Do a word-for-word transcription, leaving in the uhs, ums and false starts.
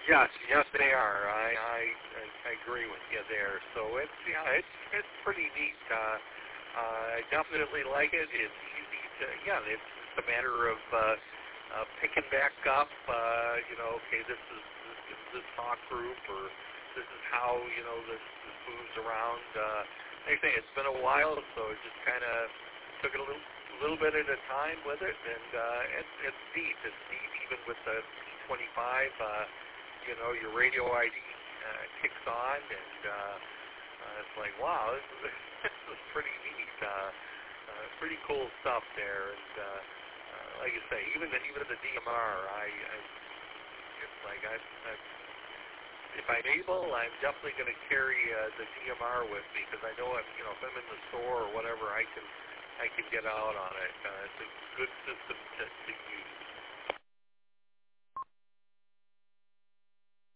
Yes, yes, they are. I I, I agree with you there. So it's yeah, it's it's pretty neat. Uh, uh, I definitely like it. It's easy to yeah. It's a matter of uh, uh, picking back up. Uh, you know, okay, this is this is this talk group, or this is how you know this, this moves around. Uh, like I say, it's been a while, so it just kind of took it a little a little bit at a time with it, and uh, it's it's neat. It's neat even with the P twenty-five. Uh, you know, your radio I D uh, kicks on, and uh, uh, it's like, wow, this is, this is pretty neat. Uh, uh, pretty cool stuff there. And uh, uh, like I say, even the, even the D M R, I, I it's like I, I, if I'm able, I'm definitely going to carry uh, the D M R with me because I know if you know if I'm in the store or whatever, I can I can get out on it. Uh, it's a good system to, to use.